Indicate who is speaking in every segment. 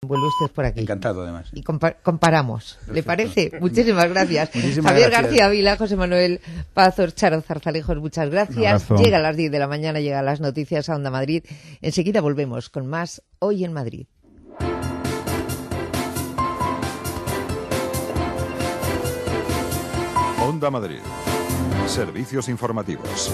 Speaker 1: vuelve usted por aquí.
Speaker 2: Encantado, además.
Speaker 1: Y comparamos.
Speaker 2: Perfecto.
Speaker 1: ¿Le parece? Muchísimas gracias.
Speaker 2: Muchísimas
Speaker 1: Javier
Speaker 2: gracias.
Speaker 1: García Vila, José Manuel Pazos, Charo Zarzalejos, muchas gracias. Llega a las 10 de la mañana, llega a las noticias a Onda Madrid. Enseguida volvemos con más Hoy en Madrid.
Speaker 3: Onda Madrid. Servicios informativos.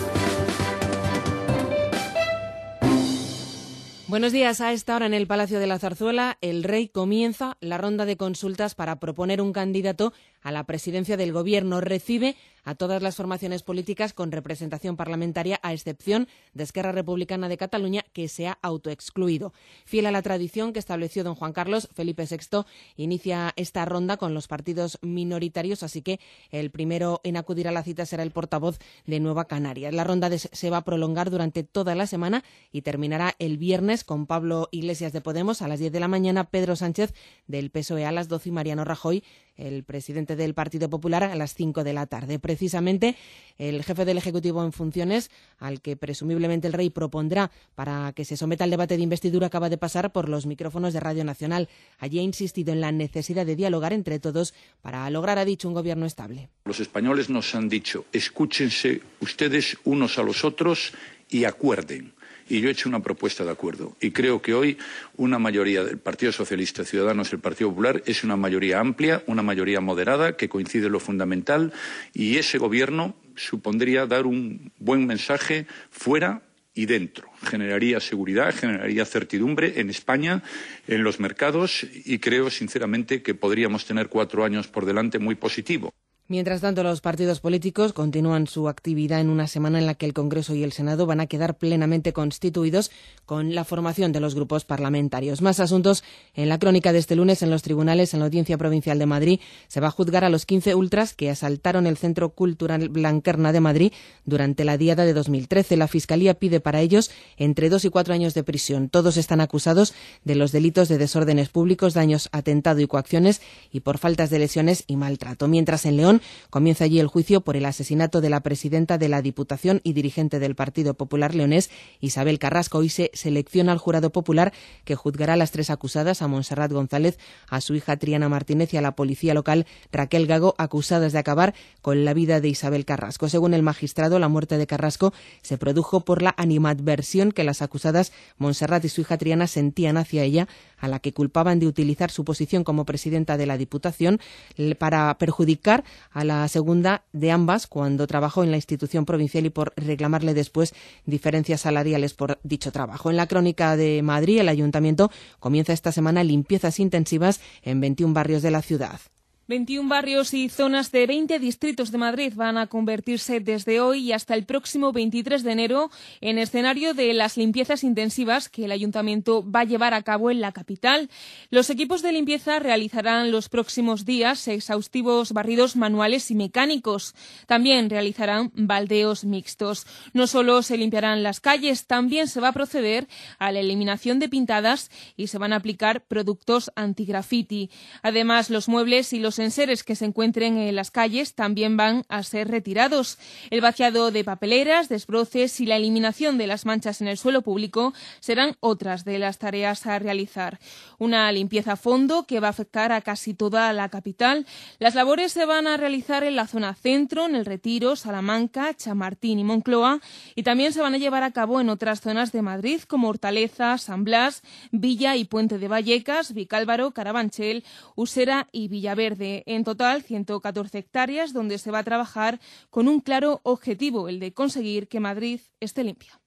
Speaker 4: Buenos días. A esta hora en el Palacio de la Zarzuela, el Rey comienza la ronda de consultas para proponer un candidato a la presidencia del Gobierno. Recibe a todas las formaciones políticas con representación parlamentaria, a excepción de Esquerra Republicana de Cataluña, que se ha autoexcluido. Fiel a la tradición que estableció don Juan Carlos, Felipe VI inicia esta ronda con los partidos minoritarios, así que el primero en acudir a la cita será el portavoz de Nueva Canarias. La ronda se va a prolongar durante toda la semana y terminará el viernes con Pablo Iglesias de Podemos a las 10 de la mañana, Pedro Sánchez del PSOE a las 12 y Mariano Rajoy, el presidente del Partido Popular, a las 5 de la tarde. Precisamente el jefe del Ejecutivo en funciones, al que presumiblemente el Rey propondrá para que se someta al debate de investidura, acaba de pasar por los micrófonos de Radio Nacional. Allí ha insistido en la necesidad de dialogar entre todos para lograr, ha dicho, un gobierno estable.
Speaker 5: Los españoles nos han dicho, escúchense ustedes unos a los otros y acuerden. Y yo he hecho una propuesta de acuerdo. Y creo que hoy una mayoría del Partido Socialista, Ciudadanos y el Partido Popular es una mayoría amplia, una mayoría moderada, que coincide en lo fundamental. Y ese gobierno supondría dar un buen mensaje fuera y dentro. Generaría seguridad, generaría certidumbre en España, en los mercados, y creo sinceramente que podríamos tener 4 años por delante muy positivos.
Speaker 4: Mientras tanto, los partidos políticos continúan su actividad en una semana en la que el Congreso y el Senado van a quedar plenamente constituidos con la formación de los grupos parlamentarios. Más asuntos en la crónica de este lunes. En los tribunales, en la Audiencia Provincial de Madrid, se va a juzgar a los 15 ultras que asaltaron el Centro Cultural Blanquerna de Madrid durante la diada de 2013. La Fiscalía pide para ellos entre 2 y 4 años de prisión. Todos están acusados de los delitos de desórdenes públicos, daños, atentado y coacciones, y por faltas de lesiones y maltrato. Mientras en León comienza allí el juicio por el asesinato de la presidenta de la Diputación y dirigente del Partido Popular leonés, Isabel Carrasco. Hoy se selecciona al jurado popular que juzgará a las 3 acusadas, a Montserrat González, a su hija Triana Martínez y a la policía local Raquel Gago, acusadas de acabar con la vida de Isabel Carrasco. Según el magistrado, la muerte de Carrasco se produjo por la animadversión que las acusadas Montserrat y su hija Triana sentían hacia ella, a la que culpaban de utilizar su posición como presidenta de la Diputación para perjudicar a la segunda de ambas cuando trabajó en la institución provincial y por reclamarle después diferencias salariales por dicho trabajo. En la crónica de Madrid, el Ayuntamiento comienza esta semana limpiezas intensivas en 21 barrios de la ciudad.
Speaker 6: 21 barrios y zonas de 20 distritos de Madrid van a convertirse desde hoy y hasta el próximo 23 de enero en escenario de las limpiezas intensivas que el Ayuntamiento va a llevar a cabo en la capital. Los equipos de limpieza realizarán los próximos días exhaustivos barridos manuales y mecánicos. También realizarán baldeos mixtos. No solo se limpiarán las calles, también se va a proceder a la eliminación de pintadas y se van a aplicar productos antigrafiti. Además, los muebles y los enseres que se encuentren en las calles también van a ser retirados. El vaciado de papeleras, desbroces y la eliminación de las manchas en el suelo público serán otras de las tareas a realizar. Una limpieza a fondo que va a afectar a casi toda la capital. Las labores se van a realizar en la zona centro, en El Retiro, Salamanca, Chamartín y Moncloa, y también se van a llevar a cabo en otras zonas de Madrid como Hortaleza, San Blas, Villa y Puente de Vallecas, Vicálvaro, Carabanchel, Usera y Villaverde. En total, 114 hectáreas donde se va a trabajar con un claro objetivo, el de conseguir que Madrid esté limpia.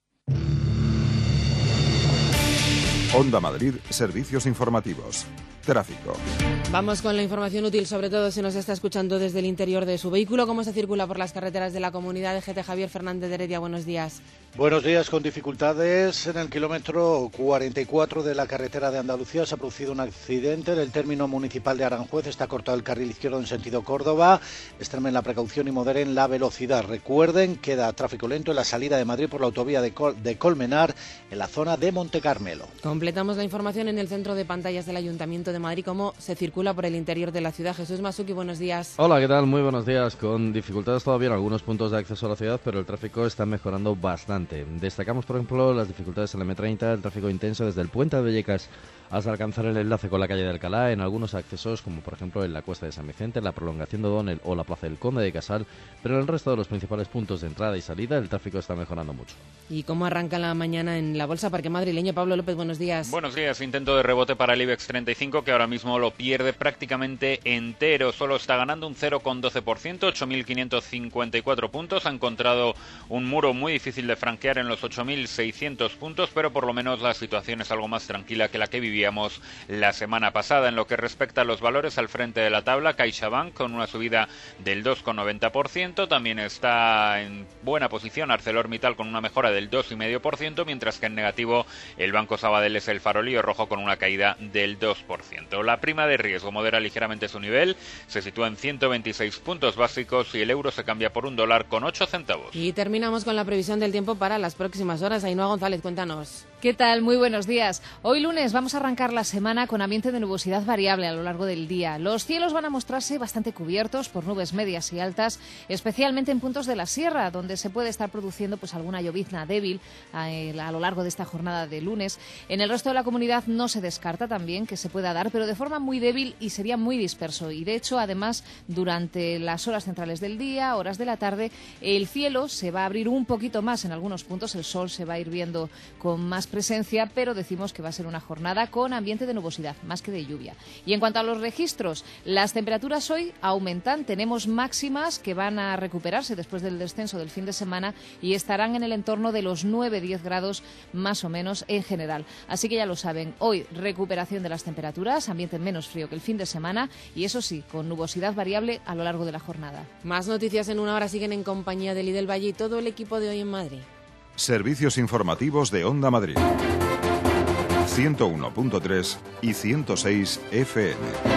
Speaker 3: Onda Madrid, servicios informativos. Tráfico.
Speaker 4: Vamos con la información útil, sobre todo si nos está escuchando desde el interior de su vehículo. ¿Cómo se circula por las carreteras de la comunidad de GT? Javier Fernández de Heredia, buenos días.
Speaker 7: Buenos días, con dificultades en el kilómetro 44 de la carretera de Andalucía. Se ha producido un accidente en el término municipal de Aranjuez. Está cortado el carril izquierdo en sentido Córdoba. Extremen la precaución y moderen la velocidad. Recuerden, queda tráfico lento en la salida de Madrid por la autovía de Colmenar, en la zona de Montecarmelo.
Speaker 4: Completamos la información en el centro de pantallas del Ayuntamiento de Madrid. ¿Cómo se circula por el interior de la ciudad? Jesús Masuki, buenos días.
Speaker 8: Hola, ¿qué tal? Muy buenos días. Con dificultades todavía en algunos puntos de acceso a la ciudad, pero el tráfico está mejorando bastante. Destacamos, por ejemplo, las dificultades en la M30, el tráfico intenso desde el Puente de Vallecas hasta alcanzar el enlace con la calle de Alcalá en algunos accesos, como por ejemplo en la Cuesta de San Vicente, la prolongación de O'Donnell o la Plaza del Conde de Casal, pero en el resto de los principales puntos de entrada y salida el tráfico está mejorando mucho.
Speaker 4: ¿Y cómo arranca la mañana en la Bolsa Parque Madrileño? Pablo López, buenos días.
Speaker 2: Buenos días. Intento de rebote para el IBEX 35, que ahora mismo lo pierde prácticamente entero. Solo está ganando un 0,12%, 8.554 puntos. Ha encontrado un muro muy difícil de franquear en los 8.600 puntos, pero por lo menos la situación es algo más tranquila que la que vivíamos la semana pasada. En lo que respecta a los valores al frente de la tabla, CaixaBank con una subida del 2,90%. También está en buena posición ArcelorMittal con una mejora del 2,5%, mientras que en negativo el Banco Sabadell es el farolillo rojo con una caída del 2%. La prima de riesgo modera ligeramente su nivel, se sitúa en 126 puntos básicos y el euro se cambia por $1,08.
Speaker 4: Y terminamos con la previsión del tiempo para las próximas horas. Ainhoa González, cuéntanos.
Speaker 9: ¿Qué tal? Muy buenos días. Hoy lunes vamos a arrancar la semana con ambiente de nubosidad variable a lo largo del día. Los cielos van a mostrarse bastante cubiertos por nubes medias y altas, especialmente en puntos de la sierra, donde se puede estar produciendo pues alguna llovizna débil a lo largo de esta jornada de lunes. En el resto de la comunidad no se descarta también que se pueda dar, pero de forma muy débil y sería muy disperso. Y de hecho, además, durante las horas centrales del día, horas de la tarde, el cielo se va a abrir un poquito más en algunos puntos, el sol se va a ir viendo con más presencia, pero decimos que va a ser una jornada con ambiente de nubosidad, más que de lluvia. Y en cuanto a los registros, las temperaturas hoy aumentan, tenemos máximas que van a recuperarse después del descenso del fin de semana y estarán en el entorno de los 9-10 grados más o menos en general. Así que ya lo saben, hoy recuperación de las temperaturas, ambiente menos frío que el fin de semana y eso sí, con nubosidad variable a lo largo de la jornada.
Speaker 4: Más noticias en una hora, siguen en compañía de Eli del Valle y todo el equipo de Hoy en Madrid.
Speaker 3: Servicios informativos de Onda Madrid. 101.3 y 106 FM.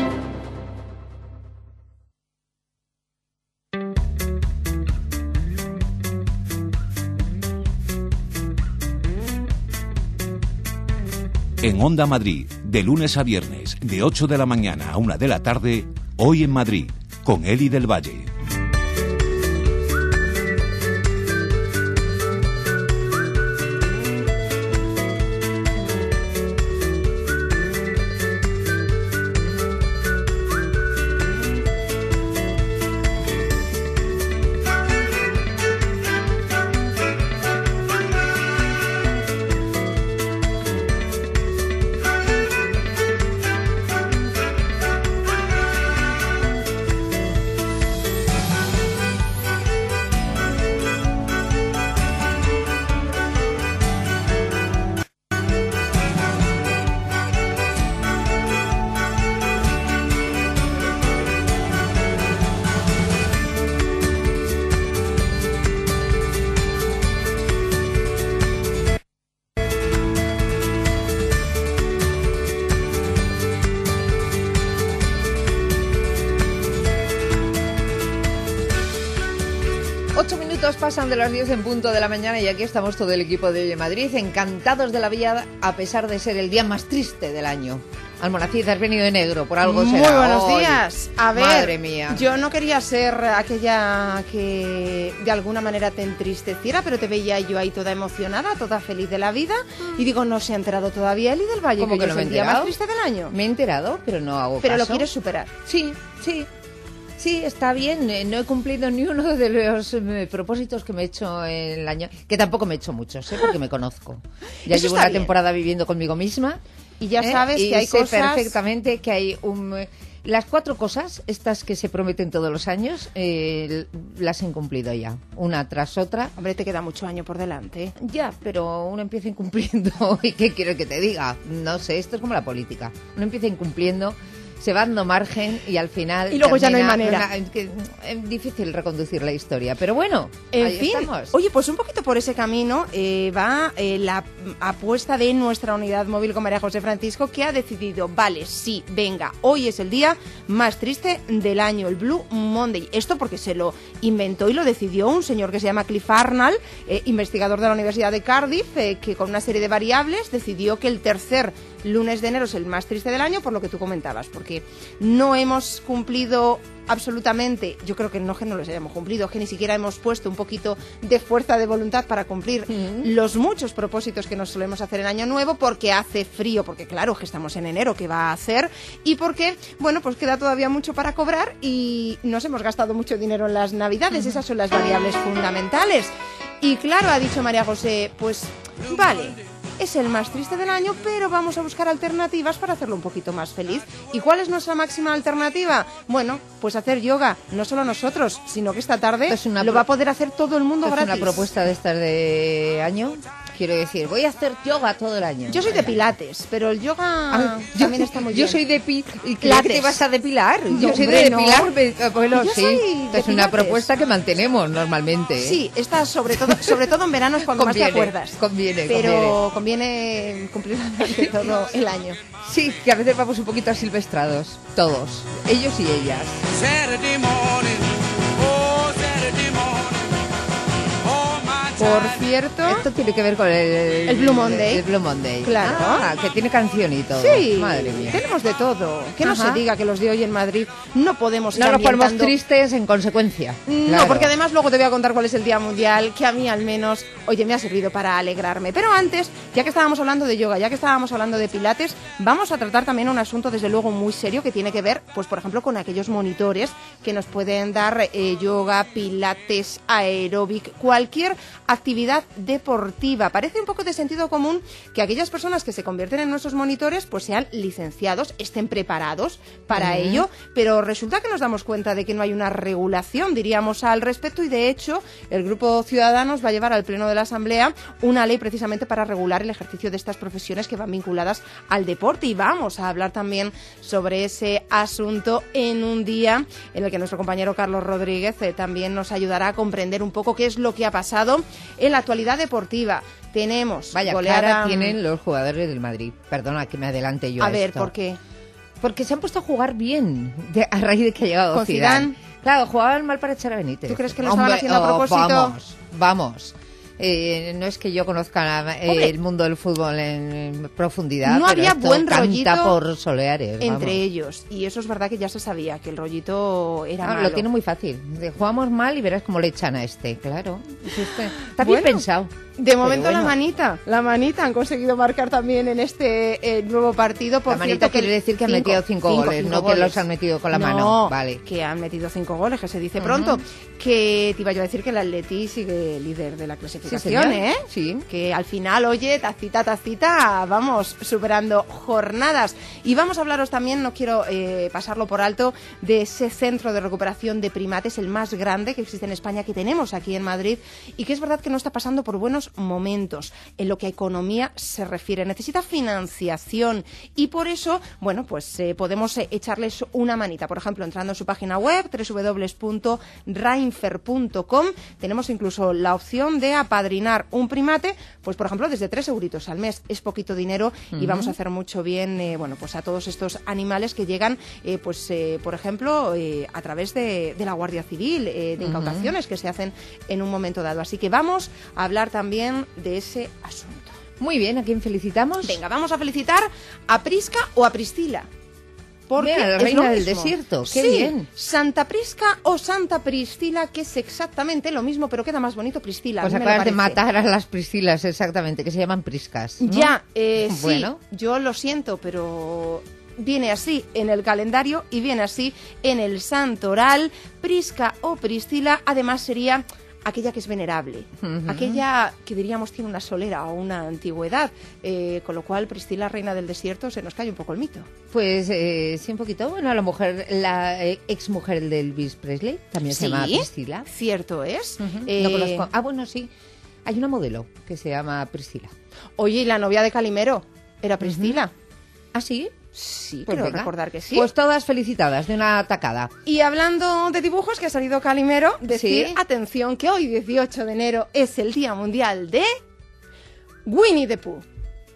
Speaker 10: En Onda Madrid, de lunes a viernes, de 8 de la mañana a 1 de la tarde, Hoy en Madrid, con Eli del Valle.
Speaker 1: Pasan de las 10 en punto de la mañana y aquí estamos todo el equipo de Hoy en Madrid, encantados de la vida a pesar de ser el día más triste del año. Almonacid, has venido de negro, por algo será.
Speaker 11: Muy buenos días. A ver,
Speaker 1: madre mía.
Speaker 11: Yo no quería ser aquella que de alguna manera te entristeciera, pero te veía yo ahí toda emocionada, toda feliz de la vida, y digo, no se ha enterado todavía Eli del Valle,
Speaker 1: ¿Cómo que no
Speaker 11: es
Speaker 1: me he
Speaker 11: el día
Speaker 1: enterado?
Speaker 11: más triste del año.
Speaker 1: Me he enterado, pero no hago
Speaker 11: Pero
Speaker 1: caso.
Speaker 11: lo quieres superar.
Speaker 1: Sí, sí. Sí, está bien. No he cumplido ni uno de los propósitos que me he hecho en el año. Que tampoco me he hecho muchos, porque me conozco. Ya
Speaker 11: Eso
Speaker 1: llevo
Speaker 11: está
Speaker 1: una
Speaker 11: bien.
Speaker 1: temporada viviendo conmigo misma.
Speaker 11: Y ya sabes que hay
Speaker 1: sé
Speaker 11: cosas...
Speaker 1: perfectamente que hay las 4 cosas, estas que se prometen todos los años, las he incumplido ya, una tras otra.
Speaker 11: Hombre, te queda mucho año por delante.
Speaker 1: Ya, pero uno empieza incumpliendo. ¿Y qué quiero que te diga? No sé, esto es como la política. Uno empieza incumpliendo, se va dando margen y al final...
Speaker 11: Y luego ya no hay manera.
Speaker 1: Es difícil reconducir la historia, pero bueno,
Speaker 11: en
Speaker 1: ahí
Speaker 11: fin,
Speaker 1: estamos.
Speaker 11: Oye, pues un poquito por ese camino va la apuesta de nuestra unidad móvil con María José Francisco, que ha decidido, vale, sí, venga, hoy es el día más triste del año, el Blue Monday. Esto porque se lo inventó y lo decidió un señor que se llama Cliff Arnall, investigador de la Universidad de Cardiff, que con una serie de variables decidió que el tercer lunes de enero es el más triste del año, por lo que tú comentabas, porque no hemos cumplido absolutamente, yo creo que no los hayamos cumplido, que ni siquiera hemos puesto un poquito de fuerza de voluntad para cumplir los muchos propósitos que nos solemos hacer en Año Nuevo, porque hace frío, porque claro, que estamos en enero, ¿qué va a hacer? Y porque, bueno, pues queda todavía mucho para cobrar y nos hemos gastado mucho dinero en las Navidades, esas son las variables fundamentales. Y claro, ha dicho María José, pues vale, es el más triste del año, pero vamos a buscar alternativas para hacerlo un poquito más feliz. ¿Y cuál es nuestra máxima alternativa? Bueno, pues hacer yoga, no solo nosotros, sino que esta tarde lo va a poder hacer todo el mundo gratis.
Speaker 1: ¿Es una propuesta de estas de año? Quiero decir, voy a hacer yoga todo el año.
Speaker 11: Yo soy de pilates, pero el yoga también está muy bien.
Speaker 1: Yo soy de pilates. ¿Te vas a depilar? Yo soy de depilar. Bueno, sí, es una propuesta que mantenemos normalmente.
Speaker 11: Sí, está sobre todo en verano es cuando más te acuerdas.
Speaker 1: Conviene.
Speaker 11: Conviene cumplir todo el año.
Speaker 1: Sí, que a veces vamos un poquito asilvestrados, todos, ellos y ellas.
Speaker 11: Por cierto,
Speaker 1: esto tiene que ver con el
Speaker 11: Blue Monday.
Speaker 1: El Blue Monday.
Speaker 11: Claro.
Speaker 1: Que tiene canción y todo.
Speaker 11: Sí,
Speaker 1: madre mía.
Speaker 11: Tenemos de todo. Que no se diga que los de hoy en Madrid no podemos ir
Speaker 1: no nos ponemos tristes en consecuencia.
Speaker 11: No, claro. Porque además luego te voy a contar cuál es el Día Mundial, que a mí al menos, oye, me ha servido para alegrarme. Pero antes, ya que estábamos hablando de yoga, ya que estábamos hablando de pilates, vamos a tratar también un asunto desde luego muy serio que tiene que ver, pues por ejemplo, con aquellos monitores que nos pueden dar yoga, pilates, aeróbic, cualquier actividad deportiva. Parece un poco de sentido común que aquellas personas que se convierten en nuestros monitores pues sean licenciados, estén preparados para ello, pero resulta que nos damos cuenta de que no hay una regulación, diríamos, al respecto, y de hecho el Grupo Ciudadanos va a llevar al Pleno de la Asamblea una ley precisamente para regular el ejercicio de estas profesiones que van vinculadas al deporte, y vamos a hablar también sobre ese asunto en un día en el que nuestro compañero Carlos Rodríguez también nos ayudará a comprender un poco qué es lo que ha pasado en la actualidad deportiva. Tenemos
Speaker 1: cara tienen los jugadores del Madrid. Perdona que me adelante yo a
Speaker 11: ver,
Speaker 1: esto.
Speaker 11: ¿por qué?
Speaker 1: Porque se han puesto a jugar bien a raíz de que ha llegado
Speaker 11: ¿Con
Speaker 1: Zidane. Claro, jugaban mal para echar a Benítez.
Speaker 11: ¿Tú crees que lo estaban haciendo a propósito?
Speaker 1: Vamos. No es que yo conozca el mundo del fútbol en profundidad,
Speaker 11: no
Speaker 1: pero
Speaker 11: había buen rollito
Speaker 1: por soleares,
Speaker 11: entre ellos, y eso es verdad que ya se sabía que el rollito era malo.
Speaker 1: Lo tiene muy fácil. Jugamos mal y verás cómo le echan a este, claro. Está bien pensado.
Speaker 11: De momento la manita han conseguido marcar también en este nuevo partido. Por
Speaker 1: la manita
Speaker 11: cierto,
Speaker 1: quiere decir que han metido 5 goles, no
Speaker 11: goles.
Speaker 1: Que los han metido con la mano.
Speaker 11: No,
Speaker 1: vale.
Speaker 11: Que han metido 5 goles, que se dice pronto. Que te iba yo a decir que el Atleti sigue líder de la clasificación,
Speaker 1: Sí.
Speaker 11: Que al final, oye, tacita, vamos superando jornadas. Y vamos a hablaros también, no quiero pasarlo por alto, de ese centro de recuperación de primates, el más grande que existe en España, que tenemos aquí en Madrid, y que es verdad que no está pasando por buenos momentos en lo que a economía se refiere. Necesita financiación y por eso, bueno, pues podemos echarles una manita. Por ejemplo, entrando en su página web, www.rainfer.com, tenemos incluso la opción de apadrinar un primate, pues por ejemplo, desde 3 euritos al mes. Es poquito dinero y vamos a hacer mucho bien, bueno, pues a todos estos animales que llegan, por ejemplo, a través de la Guardia Civil, de incautaciones que se hacen en un momento dado. Así que vamos a hablar también de ese asunto.
Speaker 1: Muy bien, ¿a quién felicitamos?
Speaker 11: Venga, vamos a felicitar a Prisca o a Priscila. Porque
Speaker 1: la reina del desierto, qué bien.
Speaker 11: Santa Prisca o Santa Priscila, que es exactamente lo mismo, pero queda más bonito Priscila.
Speaker 1: Pues acabas de matar a las Priscilas, exactamente, que se llaman Priscas, ¿no?
Speaker 11: Ya,
Speaker 1: bueno.
Speaker 11: Sí, yo lo siento, pero viene así en el calendario y viene así en el santoral. Prisca o Priscila, además sería aquella que es venerable, aquella que diríamos tiene una solera o una antigüedad, con lo cual Priscila, reina del desierto, se nos cae un poco el mito.
Speaker 1: Pues sí, un poquito. Bueno, la exmujer de Elvis Presley también se llama Priscila.
Speaker 11: Cierto es.
Speaker 1: No conozco. Bueno, sí. Hay una modelo que se llama Priscila.
Speaker 11: Oye, y la novia de Calimero era Priscila.
Speaker 1: ¿Ah, sí?
Speaker 11: Sí,
Speaker 1: pues
Speaker 11: creo recordar que sí.
Speaker 1: Pues todas felicitadas de una tacada.
Speaker 11: Y hablando de dibujos, que ha salido Calimero, decir, atención, que hoy 18 de enero es el Día Mundial de Winnie the Pooh.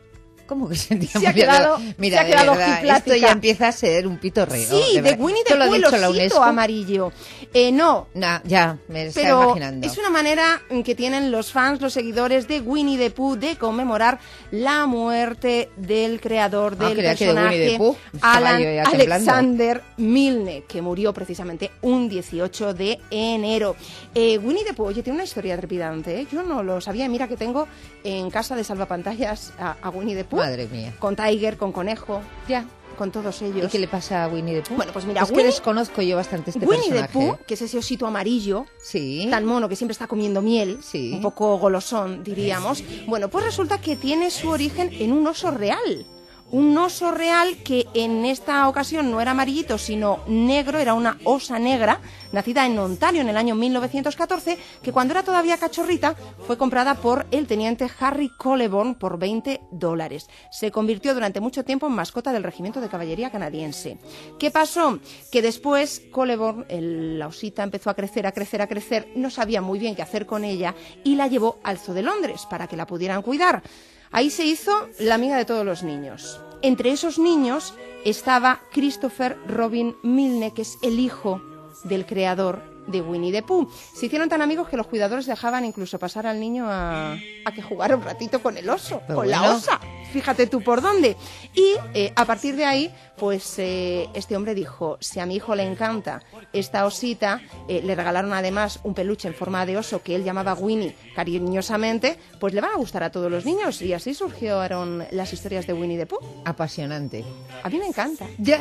Speaker 1: ¿Cómo que sentía
Speaker 11: se ha quedado,
Speaker 1: Mira,
Speaker 11: se ha quedado
Speaker 1: de verdad, esto ya empieza a ser un pitorreo.
Speaker 11: Sí, de Winnie the Pooh, el osito amarillo. No.
Speaker 1: Ya, me estaba
Speaker 11: pero
Speaker 1: imaginando.
Speaker 11: Es una manera que tienen los fans, los seguidores de Winnie the Pooh de conmemorar la muerte del creador del personaje, Alan Alexander Milne, que murió precisamente un 18 de enero. Winnie the Pooh, oye, tiene una historia trepidante, ¿eh? Yo no lo sabía. Mira que tengo en casa de salvapantallas a Winnie the Pooh.
Speaker 1: Madre mía.
Speaker 11: Con Tiger, con Conejo,
Speaker 1: ya,
Speaker 11: con todos ellos.
Speaker 1: ¿Y qué le pasa a Winnie the Pooh?
Speaker 11: Bueno, pues mira,
Speaker 1: es que desconozco yo bastante este
Speaker 11: Winnie
Speaker 1: personaje.
Speaker 11: the Pooh, que es ese osito amarillo,
Speaker 1: sí,
Speaker 11: tan mono que siempre está comiendo miel,
Speaker 1: sí,
Speaker 11: un poco golosón, diríamos. Bueno, pues resulta que tiene su origen en un oso real. Un oso real que en esta ocasión no era amarillito, sino negro, era una osa negra, nacida en Ontario en el año 1914, que cuando era todavía cachorrita fue comprada por el teniente Harry Colebourn por $20. Se convirtió durante mucho tiempo en mascota del regimiento de caballería canadiense. ¿Qué pasó? Que después Colebourn, la osita, empezó a crecer, no sabía muy bien qué hacer con ella y la llevó al Zoo de Londres para que la pudieran cuidar. Ahí se hizo la amiga de todos los niños. Entre esos niños estaba Christopher Robin Milne, que es el hijo del creador de Winnie the Pooh. Se hicieron tan amigos que los cuidadores dejaban incluso pasar al niño a que jugara un ratito con el oso, con la osa. Fíjate tú por dónde. Y a partir de ahí, pues este hombre dijo, si a mi hijo le encanta esta osita, le regalaron además un peluche en forma de oso que él llamaba Winnie cariñosamente, pues le van a gustar a todos los niños. Y así surgieron las historias de Winnie the Pooh.
Speaker 1: Apasionante.
Speaker 11: A mí me encanta.
Speaker 1: Ya,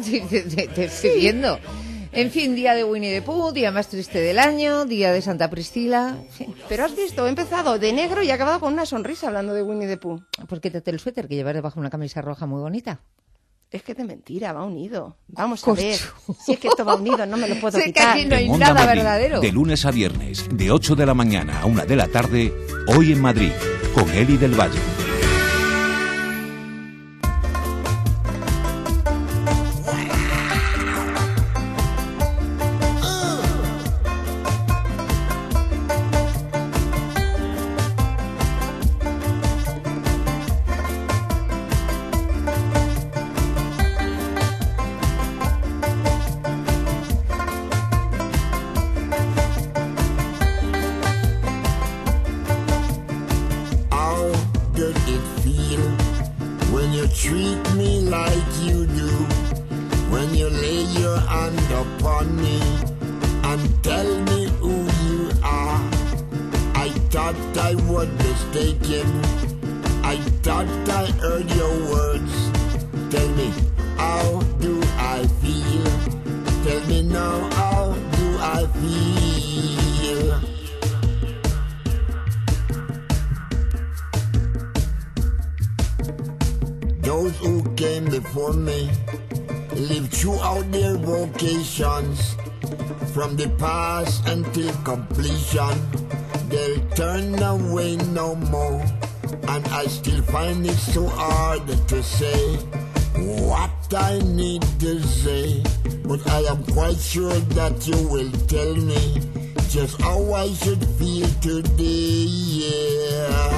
Speaker 1: te estoy viendo. En fin, día de Winnie the Pooh, día más triste del año, día de Santa Priscila. Sí.
Speaker 11: Pero has visto, he empezado de negro y he acabado con una sonrisa hablando de Winnie the Pooh.
Speaker 1: Pues quítate el suéter que llevas debajo una camisa roja muy bonita.
Speaker 11: Es que de mentira, va unido. Vamos a ver. Si es que esto va unido, no me lo puedo quitar.
Speaker 1: Que aquí no hay nada verdadero.
Speaker 10: De lunes a viernes, de 8 de la mañana a 1 de la tarde, Hoy en Madrid, con Eli del Valle.
Speaker 12: Those who came before me lived throughout their vocations, from the past until completion. They'll turn away no more, and I still find it so hard to say what I need to say. But I am quite sure that you will tell me just how I should feel today, yeah.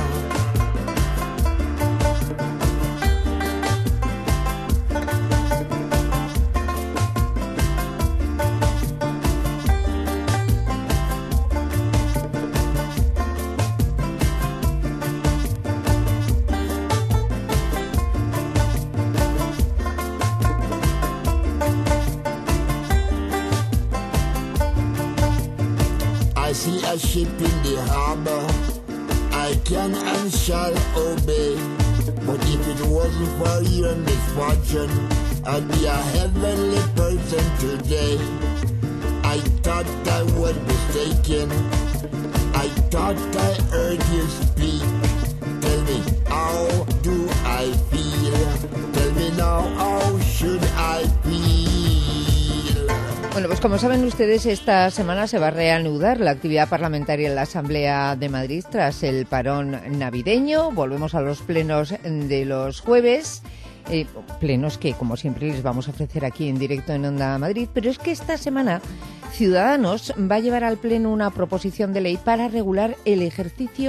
Speaker 12: A ship in the harbor, I can and shall obey. But if it wasn't for your misfortune, I'd be a heavenly person today. I thought I was mistaken, I thought I heard you speak. Tell me, how do I feel? Tell me now, how should I feel?
Speaker 1: Bueno, pues como saben ustedes, esta semana se va a reanudar la actividad parlamentaria en la Asamblea de Madrid tras el parón navideño. Volvemos a los plenos de los jueves, plenos que, como siempre, les vamos a ofrecer aquí en directo en Onda Madrid. Pero es que esta semana Ciudadanos va a llevar al pleno una proposición de ley para regular el ejercicio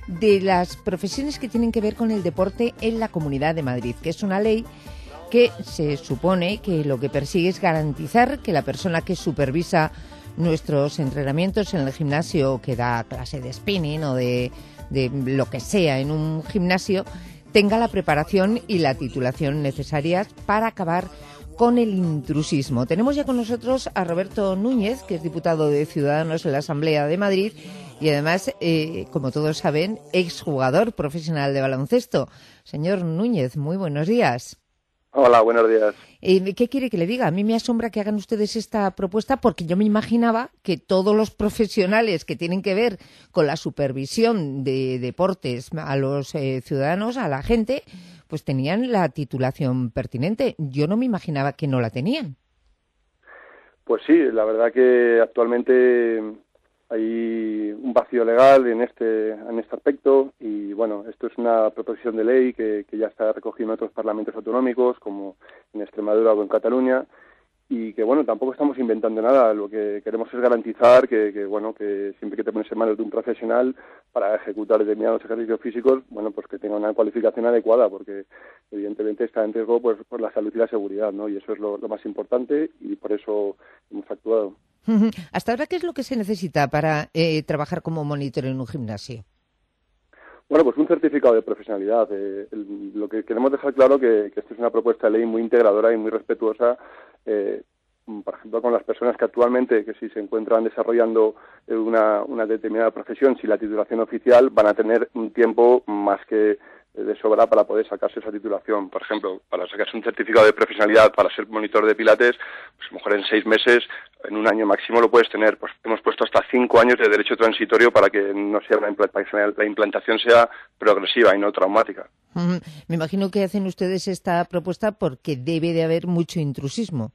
Speaker 1: de las profesiones que tienen que ver con el deporte en la Comunidad de Madrid, que es una ley que se supone que lo que persigue es garantizar que la persona que supervisa nuestros entrenamientos en el gimnasio, que da clase de spinning o de lo que sea en un gimnasio, tenga la preparación y la titulación necesarias para acabar con el intrusismo. Tenemos ya con nosotros a Roberto Núñez, que es diputado de Ciudadanos en la Asamblea de Madrid y además, como todos saben, exjugador profesional de baloncesto. Señor Núñez, muy buenos días.
Speaker 13: Hola, buenos días.
Speaker 1: ¿Qué quiere que le diga? A mí me asombra que hagan ustedes esta propuesta porque yo me imaginaba que todos los profesionales que tienen que ver con la supervisión de deportes a los ciudadanos, a la gente, pues tenían la titulación pertinente. Yo no me imaginaba que no la tenían.
Speaker 13: Pues sí, la verdad que actualmente hay un vacío legal en este aspecto y bueno, esto es una proposición de ley que ya está recogida en otros parlamentos autonómicos como en Extremadura o en Cataluña y que bueno, tampoco estamos inventando nada, lo que queremos es garantizar que siempre que te pones en manos de un profesional para ejecutar determinados ejercicios físicos, bueno, pues que tenga una cualificación adecuada porque evidentemente está en riesgo pues por la salud y la seguridad, ¿no? Y eso es lo más importante y por eso hemos actuado.
Speaker 1: ¿Hasta ahora qué es lo que se necesita para trabajar como monitor en un gimnasio?
Speaker 13: Bueno, pues un certificado de profesionalidad. Lo que queremos dejar claro que esta es una propuesta de ley muy integradora y muy respetuosa, por ejemplo, con las personas que actualmente, que si se encuentran desarrollando una determinada profesión, si la titulación oficial, van a tener un tiempo más que de sobra para poder sacarse esa titulación. Por ejemplo, para sacarse un certificado de profesionalidad para ser monitor de pilates, pues a lo mejor en 6 meses, en un año máximo lo puedes tener. Pues hemos puesto hasta 5 años de derecho transitorio para que no sea la implantación sea progresiva y no traumática.
Speaker 1: Me imagino que hacen ustedes esta propuesta porque debe de haber mucho intrusismo.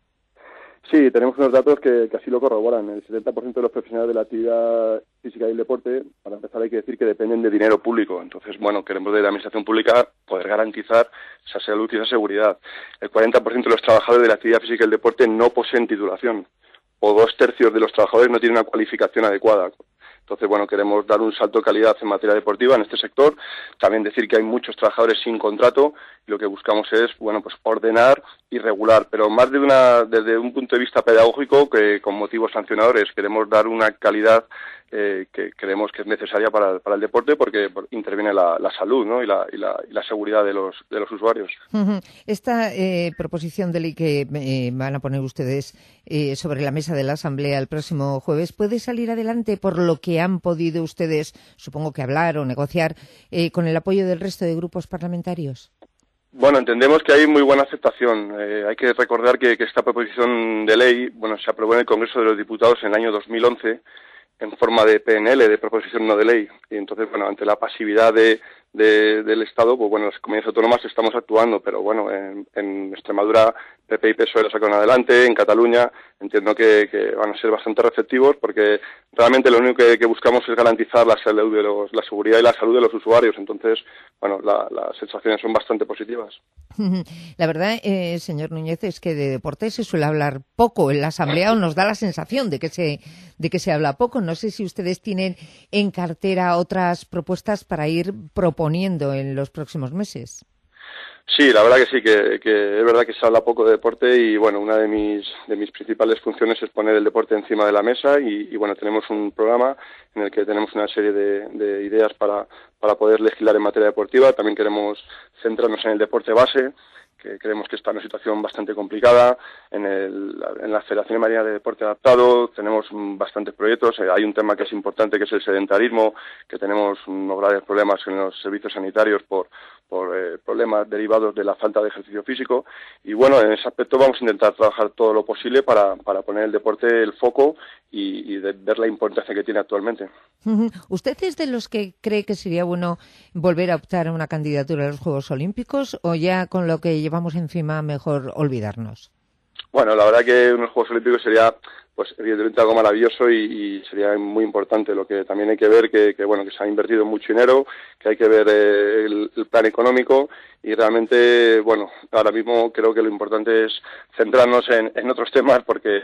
Speaker 13: Sí, tenemos unos datos que así lo corroboran. El 70% de los profesionales de la actividad física y el deporte, para empezar hay que decir que dependen de dinero público. Entonces, bueno, queremos de la administración pública poder garantizar esa salud y esa seguridad. El 40% de los trabajadores de la actividad física y el deporte no poseen titulación, o 2/3 de los trabajadores no tienen una cualificación adecuada. Entonces, bueno, queremos dar un salto de calidad en materia deportiva en este sector. También decir que hay muchos trabajadores sin contrato y lo que buscamos es, bueno, pues ordenar y regular, pero más desde un punto de vista pedagógico que con motivos sancionadores. Queremos dar una calidad que creemos que es necesaria para el deporte porque interviene la salud, ¿no? y la seguridad de los usuarios.
Speaker 1: Esta proposición de ley que van a poner ustedes sobre la mesa de la Asamblea el próximo jueves, ¿puede salir adelante por lo que han podido ustedes, supongo que hablar o negociar, con el apoyo del resto de grupos parlamentarios?
Speaker 13: Bueno, entendemos que hay muy buena aceptación. Hay que recordar que esta proposición de ley, bueno, se aprobó en el Congreso de los Diputados en el año 2011 en forma de PNL, de proposición no de ley. Y entonces, bueno, ante la pasividad del Estado, pues bueno, las comunidades autónomas estamos actuando, pero bueno, en Extremadura PP y PSOE lo sacaron adelante, en Cataluña entiendo que van a ser bastante receptivos porque realmente lo único que buscamos es garantizar la salud la seguridad y la salud de los usuarios. Entonces, bueno, las sensaciones son bastante positivas.
Speaker 1: La verdad, señor Núñez, es que de deporte se suele hablar poco en la Asamblea, o nos da la sensación de que se habla poco. No sé si ustedes tienen en cartera otras propuestas para ir proponiendo en los próximos meses.
Speaker 13: Sí, la verdad que sí, que es verdad que se habla poco de deporte y bueno, una de mis principales funciones es poner el deporte encima de la mesa y bueno, tenemos un programa en el que tenemos una serie de ideas para poder legislar en materia deportiva. También queremos centrarnos en el deporte base, que creemos que está en una situación bastante complicada. En la Federación Marina de Deporte Adaptado tenemos bastantes proyectos. Hay un tema que es importante, que es el sedentarismo, que tenemos unos graves problemas en los servicios sanitarios por problemas derivados de la falta de ejercicio físico. Y bueno, en ese aspecto vamos a intentar trabajar todo lo posible para poner el deporte el foco y ver la importancia que tiene actualmente.
Speaker 1: ¿Usted es de los que cree que sería bueno volver a optar a una candidatura a los Juegos Olímpicos o ya con lo que llevamos encima mejor olvidarnos?
Speaker 13: Bueno, la verdad que unos Juegos Olímpicos sería pues evidentemente algo maravilloso y sería muy importante. Lo que también hay que ver que se ha invertido mucho dinero, que hay que ver el plan económico y realmente, bueno, ahora mismo creo que lo importante es centrarnos en otros temas porque,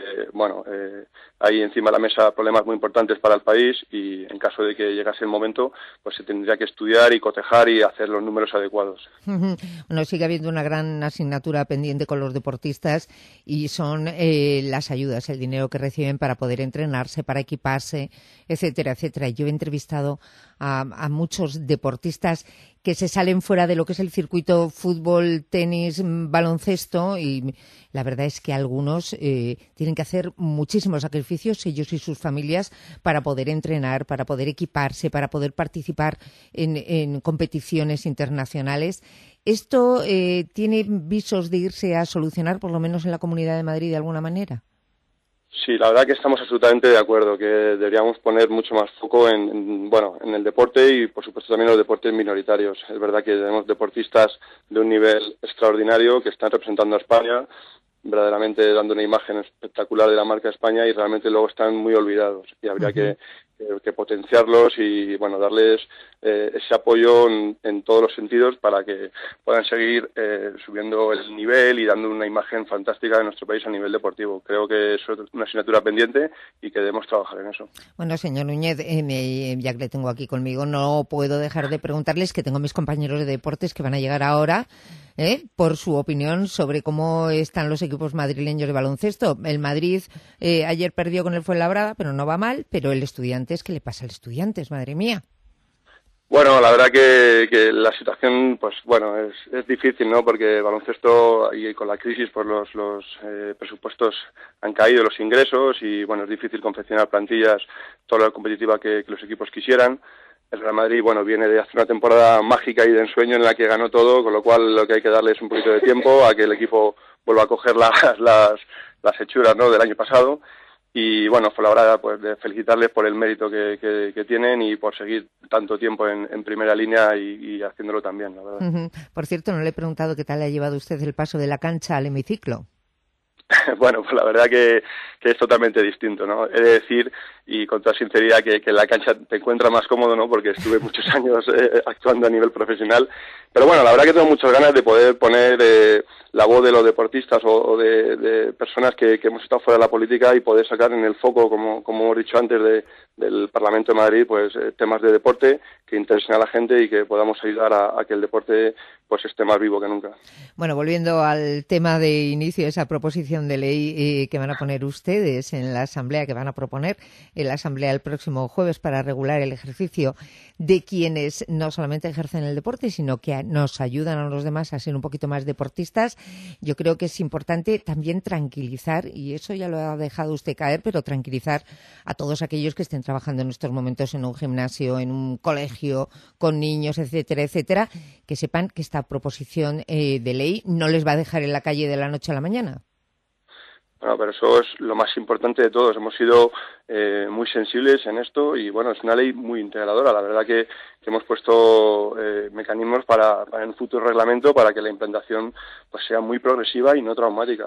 Speaker 13: hay encima de la mesa problemas muy importantes para el país y en caso de que llegase el momento, pues se tendría que estudiar y cotejar y hacer los números adecuados.
Speaker 1: Bueno, sigue habiendo una gran asignatura pendiente con los deportistas y son las ayudas, el dinero que reciben para poder entrenarse, para equiparse, etcétera, etcétera. Yo he entrevistado a muchos deportistas que se salen fuera de lo que es el circuito fútbol, tenis, baloncesto y la verdad es que algunos tienen que hacer muchísimos sacrificios, ellos y sus familias, para poder entrenar, para poder equiparse, para poder participar en competiciones internacionales. ¿Esto tiene visos de irse a solucionar, por lo menos en la Comunidad de Madrid, de alguna manera?
Speaker 13: Sí, la verdad que estamos absolutamente de acuerdo, que deberíamos poner mucho más foco en el deporte y, por supuesto, también los deportes minoritarios. Es verdad que tenemos deportistas de un nivel extraordinario que están representando a España, verdaderamente dando una imagen espectacular de la marca España y realmente luego están muy olvidados y habría que potenciarlos y darles ese apoyo en todos los sentidos para que puedan seguir subiendo el nivel y dando una imagen fantástica de nuestro país a nivel deportivo. Creo que eso es una asignatura pendiente y que debemos trabajar en eso.
Speaker 1: Bueno, señor Núñez, ya que le tengo aquí conmigo, no puedo dejar de preguntarles, que tengo mis compañeros de deportes que van a llegar ahora, por su opinión sobre cómo están los equipos madrileños de baloncesto. El Madrid ayer perdió con el Fuenlabrada, pero no va mal, pero el Estudiantes, ¿qué le pasa al Estudiantes? Madre mía.
Speaker 13: Bueno, la verdad que la situación, es difícil, ¿no? Porque el baloncesto y con la crisis, pues los presupuestos han caído, los ingresos y, es difícil confeccionar plantillas toda la competitiva que los equipos quisieran. El Real Madrid, viene de hacer una temporada mágica y de ensueño en la que ganó todo, con lo cual lo que hay que darle es un poquito de tiempo a que el equipo vuelva a coger las hechuras, ¿no?, del año pasado. Y Fuenlabrada, pues de felicitarles por el mérito que tienen y por seguir tanto tiempo en primera línea y haciéndolo también, la verdad.
Speaker 1: Por cierto, no le he preguntado qué tal le ha llevado usted el paso de la cancha al hemiciclo.
Speaker 13: Pues la verdad que es totalmente distinto, ¿no? He de decir, y con toda sinceridad, que en la cancha te encuentras más cómodo, ¿no? Porque estuve muchos años actuando a nivel profesional. Pero la verdad que tengo muchas ganas de poder poner la voz de los deportistas o de personas que hemos estado fuera de la política y poder sacar en el foco, como hemos dicho antes, del Parlamento de Madrid, pues temas de deporte que interesen a la gente y que podamos ayudar a que el deporte pues esté más vivo que nunca.
Speaker 1: Bueno, volviendo al tema de inicio, esa proposición de ley que van a poner ustedes en la Asamblea, que van a proponer en la Asamblea el próximo jueves para regular el ejercicio de quienes no solamente ejercen el deporte, sino que nos ayudan a los demás a ser un poquito más deportistas. Yo creo que es importante también tranquilizar, y eso ya lo ha dejado usted caer, pero tranquilizar a todos aquellos que estén trabajando en estos momentos en un gimnasio, en un colegio, con niños, etcétera, etcétera, que sepan que esta proposición de ley no les va a dejar en la calle de la noche a la mañana.
Speaker 13: Bueno, pero eso es lo más importante de todos. Hemos sido muy sensibles en esto y, es una ley muy integradora. La verdad que hemos puesto mecanismos para en un futuro reglamento para que la implantación pues sea muy progresiva y no traumática.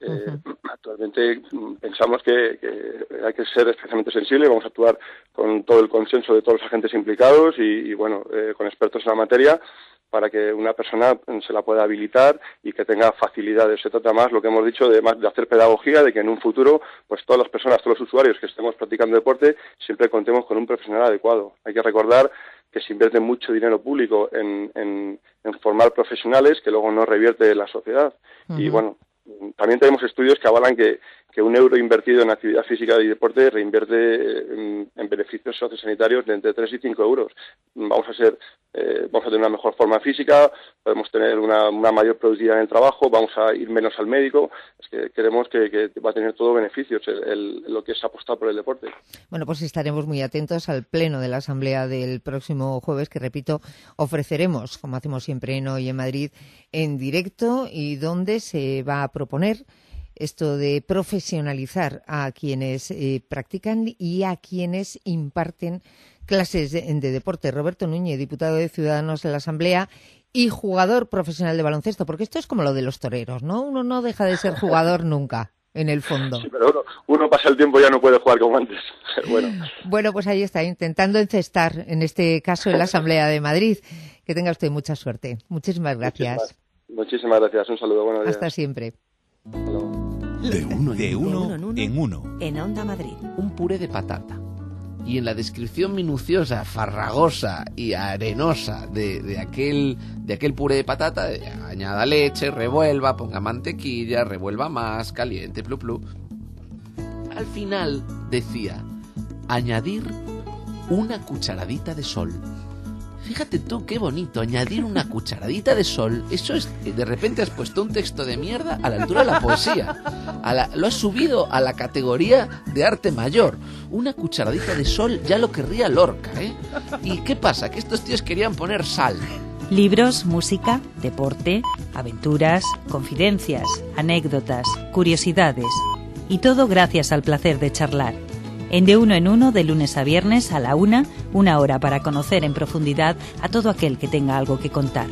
Speaker 13: Actualmente pensamos que hay que ser especialmente sensible. Vamos a actuar con todo el consenso de todos los agentes implicados y con expertos en la materia, para que una persona se la pueda habilitar y que tenga facilidades. Se trata más, lo que hemos dicho, de hacer pedagogía, de que en un futuro, pues todas las personas, todos los usuarios que estemos practicando deporte, siempre contemos con un profesional adecuado. Hay que recordar que se invierte mucho dinero público en formar profesionales que luego no revierte en la sociedad. Y también tenemos estudios que avalan que un euro invertido en actividad física y deporte reinvierte en beneficios sociosanitarios de entre 3 y 5 euros. Vamos a tener una mejor forma física, podemos tener una mayor productividad en el trabajo, vamos a ir menos al médico. Es que creemos que va a tener todo beneficios lo que es apostar por el deporte.
Speaker 1: Bueno, pues estaremos muy atentos al pleno de la Asamblea del próximo jueves, que, repito, ofreceremos, como hacemos siempre en Hoy en Madrid, en directo, y donde se va a proponer esto de profesionalizar a quienes practican y a quienes imparten clases de deporte. Roberto Núñez, diputado de Ciudadanos en la Asamblea y jugador profesional de baloncesto, porque esto es como lo de los toreros, ¿no? Uno no deja de ser jugador nunca. en el fondo.
Speaker 13: Sí, pero uno pasa el tiempo y ya no puede jugar como antes.
Speaker 1: Bueno, pues ahí está, intentando encestar, en este caso en la Asamblea de Madrid. Que tenga usted mucha suerte. Muchísimas gracias.
Speaker 13: Muchísimas gracias. Un saludo. Buenos días.
Speaker 1: Hasta siempre.
Speaker 10: De uno en uno.
Speaker 14: En Onda Madrid.
Speaker 15: Un puré de patata. Y en la descripción minuciosa, farragosa y arenosa de aquel puré de patata, añada leche, revuelva, ponga mantequilla, revuelva más, caliente, plu plu. Al final decía, añadir una cucharadita de sol. Fíjate tú qué bonito, añadir una cucharadita de sol. Eso es, de repente has puesto un texto de mierda a la altura de la poesía. Lo has subido a la categoría de arte mayor. Una cucharadita de sol ya lo querría Lorca, ¿eh? ¿Y qué pasa? Que estos tíos querían poner sal.
Speaker 14: Libros, música, deporte, aventuras, confidencias, anécdotas, curiosidades. Y todo gracias al placer de charlar. En De Uno en Uno, de lunes a viernes a la 1, una hora para conocer en profundidad a todo aquel que tenga algo que contar.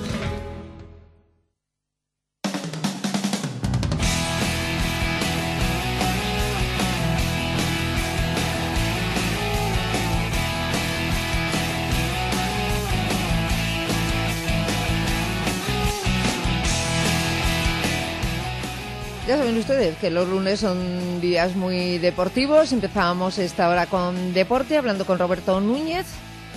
Speaker 1: Ya saben ustedes que los lunes son días muy deportivos. Empezábamos esta hora con deporte, hablando con Roberto Núñez,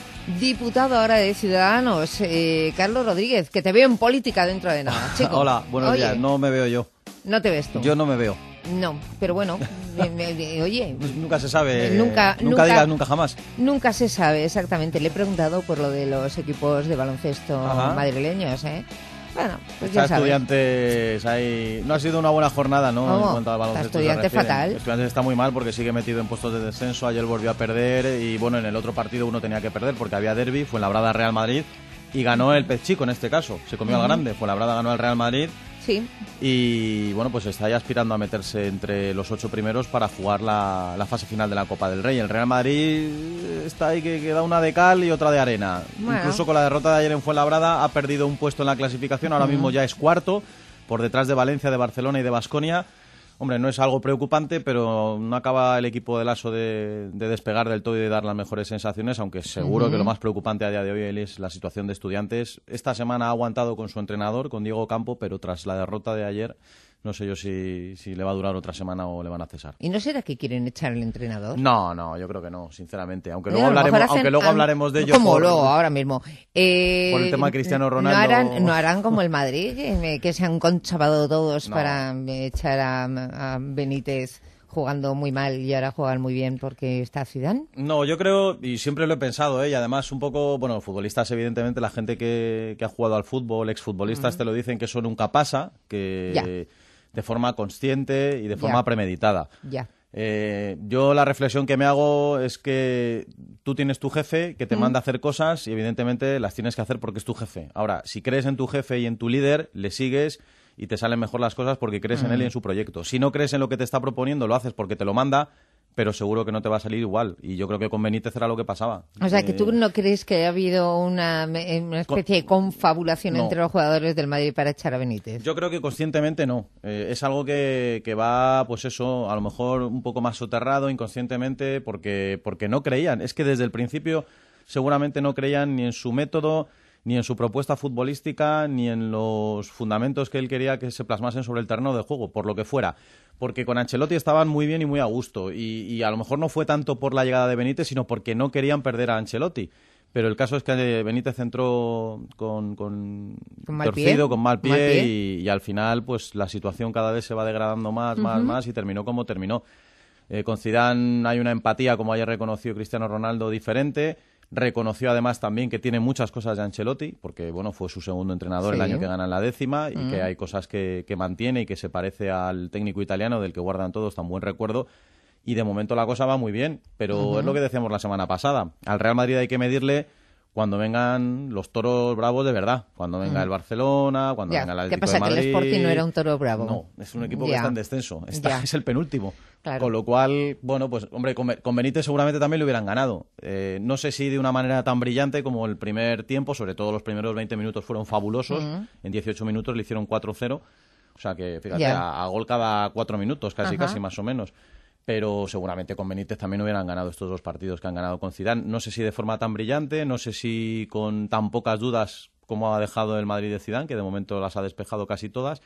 Speaker 1: diputado ahora de Ciudadanos. Carlos Rodríguez, que te veo en política dentro de nada, chico.
Speaker 16: Hola, buenos días. No me veo yo.
Speaker 1: ¿No te ves tú?
Speaker 16: Yo no me veo.
Speaker 1: No, pero bueno, oye...
Speaker 16: Nunca se sabe.
Speaker 1: Nunca
Speaker 16: digas nunca jamás.
Speaker 1: Nunca se sabe, exactamente. Le he preguntado por lo de los equipos de baloncesto madrileños, ¿eh? Bueno, pues ya sabes.
Speaker 16: Estudiantes ahí... No ha sido una buena jornada, ¿no?
Speaker 1: ¿Cómo?
Speaker 16: En cuanto al baloncesto.
Speaker 1: Estudiantes fatal.
Speaker 16: Estudiantes está muy mal porque sigue metido en puestos de descenso. Ayer volvió a perder y, bueno, en el otro partido uno tenía que perder porque había derbi, Fuenlabrada Real Madrid, y ganó el pez chico en este caso. Se comió al grande. Fuenlabrada ganó al Real Madrid.
Speaker 1: Sí.
Speaker 16: Y, bueno, pues está ya aspirando a meterse entre los 8 primeros para jugar la fase final de la Copa del Rey. El Real Madrid está ahí que da una de cal y otra de arena. Bueno. Incluso con la derrota de ayer en Fuenlabrada ha perdido un puesto en la clasificación. Ahora mismo ya es cuarto, por detrás de Valencia, de Barcelona y de Baskonia. Hombre, no es algo preocupante, pero no acaba el equipo de Lasso de despegar del todo y de dar las mejores sensaciones, aunque seguro que lo más preocupante a día de hoy es la situación de Estudiantes. Esta semana ha aguantado con su entrenador, con Diego Campo, pero tras la derrota de ayer, no sé yo si le va a durar otra semana o le van a cesar.
Speaker 1: ¿Y no será que quieren echar al entrenador?
Speaker 16: No, yo creo que no, sinceramente. Aunque luego hablaremos de ello.
Speaker 1: Como luego, ahora mismo.
Speaker 16: Por el tema de Cristiano Ronaldo.
Speaker 1: No harán como el Madrid, que se han conchabado todos para echar a Benítez jugando muy mal y ahora juegan muy bien porque está Zidane.
Speaker 16: No, yo creo, y siempre lo he pensado, y además un poco, bueno, futbolistas evidentemente, la gente que ha jugado al fútbol, exfutbolistas te lo dicen, que eso nunca pasa, que de forma consciente y de forma premeditada.
Speaker 1: Ya.
Speaker 16: Yo la reflexión que me hago es que tú tienes tu jefe que te manda a hacer cosas y evidentemente las tienes que hacer porque es tu jefe. Ahora, si crees en tu jefe y en tu líder, le sigues y te salen mejor las cosas porque crees en él y en su proyecto. Si no crees en lo que te está proponiendo, lo haces porque te lo manda, pero seguro que no te va a salir igual. Y yo creo que con Benítez era lo que pasaba.
Speaker 1: O sea, que tú no crees que ha habido una especie de confabulación entre los jugadores del Madrid para echar a Benítez.
Speaker 16: Yo creo que conscientemente no. Es algo que va, pues eso, a lo mejor un poco más soterrado, inconscientemente, porque no creían. Es que desde el principio seguramente no creían ni en su método, ni en su propuesta futbolística, ni en los fundamentos que él quería que se plasmasen sobre el terreno de juego, por lo que fuera. Porque con Ancelotti estaban muy bien y muy a gusto, y a lo mejor no fue tanto por la llegada de Benítez, sino porque no querían perder a Ancelotti. Pero el caso es que Benítez entró con mal pie y al final pues la situación cada vez se va degradando más y terminó como terminó. Con Zidane hay una empatía, como ayer reconoció Cristiano Ronaldo, diferente. Reconoció además también que tiene muchas cosas de Ancelotti, porque bueno, fue su segundo entrenador el año que ganan la 10ª y que hay cosas que mantiene y que se parece al técnico italiano del que guardan todos tan buen recuerdo. Y de momento la cosa va muy bien, pero es lo que decíamos la semana pasada. Al Real Madrid hay que medirle cuando vengan los toros bravos de verdad, cuando venga el Barcelona, cuando venga el Atlético de Madrid.
Speaker 1: ¿Qué pasa, que el Sporting no era un toro bravo?
Speaker 16: No, es un equipo que está en descenso, es el penúltimo. Claro. Con lo cual, bueno, pues hombre, con Benítez seguramente también lo hubieran ganado. No sé si de una manera tan brillante como el primer tiempo, sobre todo los primeros 20 minutos fueron fabulosos. En 18 minutos le hicieron 4-0. O sea que, fíjate, a gol cada 4 minutos, casi más o menos. Pero seguramente con Benítez también hubieran ganado estos 2 partidos que han ganado con Zidane. No sé si de forma tan brillante, no sé si con tan pocas dudas como ha dejado el Madrid de Zidane, que de momento las ha despejado casi todas,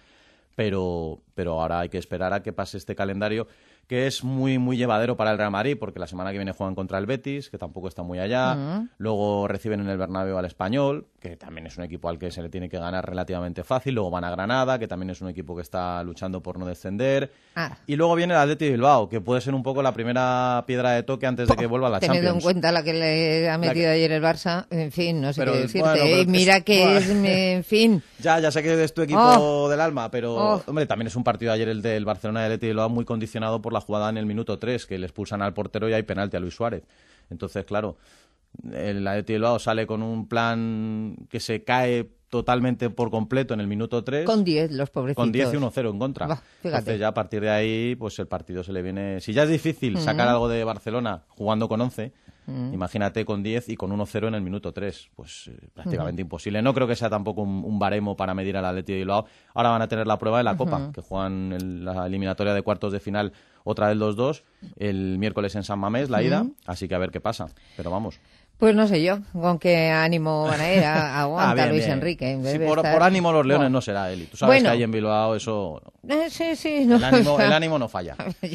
Speaker 16: pero ahora hay que esperar a que pase este calendario, que es muy, muy llevadero para el Real Madrid, porque la semana que viene juegan contra el Betis, que tampoco está muy allá, luego reciben en el Bernabéu al Español, que también es un equipo al que se le tiene que ganar relativamente fácil, luego van a Granada, que también es un equipo que está luchando por no descender, y luego viene el Athletic de Bilbao, que puede ser un poco la primera piedra de toque antes de que vuelva a la Champions.
Speaker 1: Teniendo en cuenta la que le ha metido ayer el Barça, en fin, no sé qué decirte, bueno, mira que en fin...
Speaker 16: Ya sé que es tu equipo del alma, pero, hombre, también es un partido ayer el del Barcelona y el Athletic de Bilbao muy condicionado por la jugada en el minuto 3, que le expulsan al portero y hay penalti a Luis Suárez. Entonces, claro, el Athletic de Bilbao sale con un plan que se cae totalmente por completo en el minuto 3.
Speaker 1: Con 10, los pobrecitos.
Speaker 16: Con 10 y 1-0 en contra. Entonces ya a partir de ahí, pues el partido se le viene... Si ya es difícil sacar algo de Barcelona jugando con 11, imagínate con 10 y con 1-0 en el minuto 3. Pues prácticamente imposible. No creo que sea tampoco un baremo para medir al Athletic de Bilbao. Ahora van a tener la prueba de la Copa, que juegan la eliminatoria de cuartos de final, otra del 2-2, el miércoles en San Mamés, la ida. Así que a ver qué pasa. Pero vamos...
Speaker 1: Pues no sé yo con qué ánimo van a ir. Aguanta Luis Enrique.
Speaker 16: Sí, por ánimo los leones no será, Eli. Tú sabes que ahí en Bilbao eso...
Speaker 1: Sí. No,
Speaker 16: el ánimo no falla.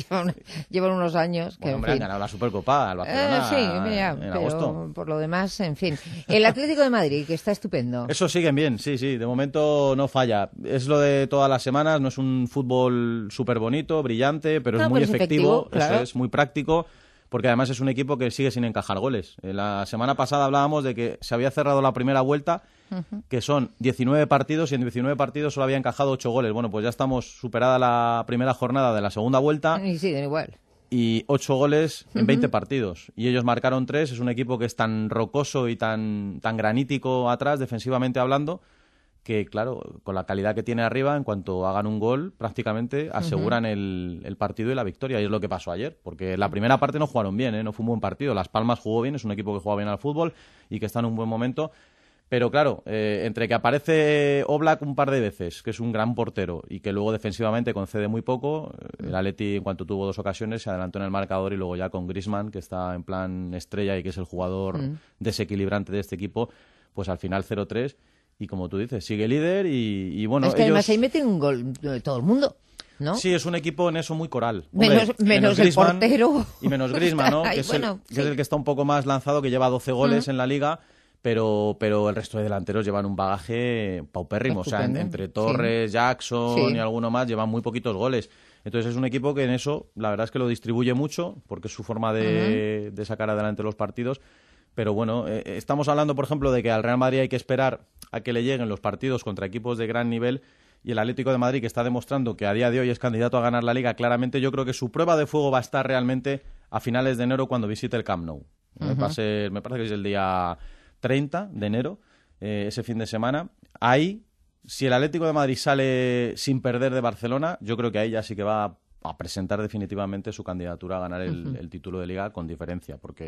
Speaker 1: Llevan unos años que,
Speaker 16: hombre, han ganado la Supercopa al Barcelona en agosto.
Speaker 1: Por lo demás, en fin. El Atlético de Madrid, que está estupendo.
Speaker 16: Eso siguen bien, sí. De momento no falla. Es lo de todas las semanas. No es un fútbol súper bonito, brillante, pero es muy efectivo. Claro. Eso es muy práctico. Porque además es un equipo que sigue sin encajar goles. La semana pasada hablábamos de que se había cerrado la primera vuelta, que son 19 partidos, y en 19 partidos solo había encajado 8 goles. Bueno, pues ya estamos superada la primera jornada de la segunda vuelta.
Speaker 1: Y siguen igual.
Speaker 16: Y 8 goles en 20 partidos. Y ellos marcaron 3. Es un equipo que es tan rocoso y tan granítico atrás, defensivamente hablando, que, claro, con la calidad que tiene arriba, en cuanto hagan un gol, prácticamente aseguran el partido y la victoria. Y es lo que pasó ayer, porque la primera parte no jugaron bien, no fue un buen partido. Las Palmas jugó bien, es un equipo que juega bien al fútbol y que está en un buen momento. Pero claro, entre que aparece Oblak un par de veces, que es un gran portero, y que luego defensivamente concede muy poco, el Atleti, en cuanto tuvo 2 ocasiones, se adelantó en el marcador, y luego ya con Griezmann, que está en plan estrella y que es el jugador desequilibrante de este equipo, pues al final 0-3. Y como tú dices, sigue líder y bueno...
Speaker 1: Es que además ahí meten un gol todo el mundo, ¿no?
Speaker 16: Sí, es un equipo en eso muy coral.
Speaker 1: Menos el portero.
Speaker 16: Y menos Griezmann, ¿no? Que es el que está un poco más lanzado, que lleva 12 goles en la Liga, pero el resto de delanteros llevan un bagaje paupérrimo. Estupendo. O sea, entre Torres, Jackson y alguno más, llevan muy poquitos goles. Entonces es un equipo que en eso, la verdad es que lo distribuye mucho, porque es su forma de sacar adelante los partidos. Pero bueno, estamos hablando, por ejemplo, de que al Real Madrid hay que esperar a que le lleguen los partidos contra equipos de gran nivel, y el Atlético de Madrid, que está demostrando que a día de hoy es candidato a ganar la Liga, claramente yo creo que su prueba de fuego va a estar realmente a finales de enero, cuando visite el Camp Nou. Me parece que es el día 30 de enero, ese fin de semana. Ahí, si el Atlético de Madrid sale sin perder de Barcelona, yo creo que ahí ya sí que va a presentar definitivamente su candidatura a ganar el título de Liga con diferencia, porque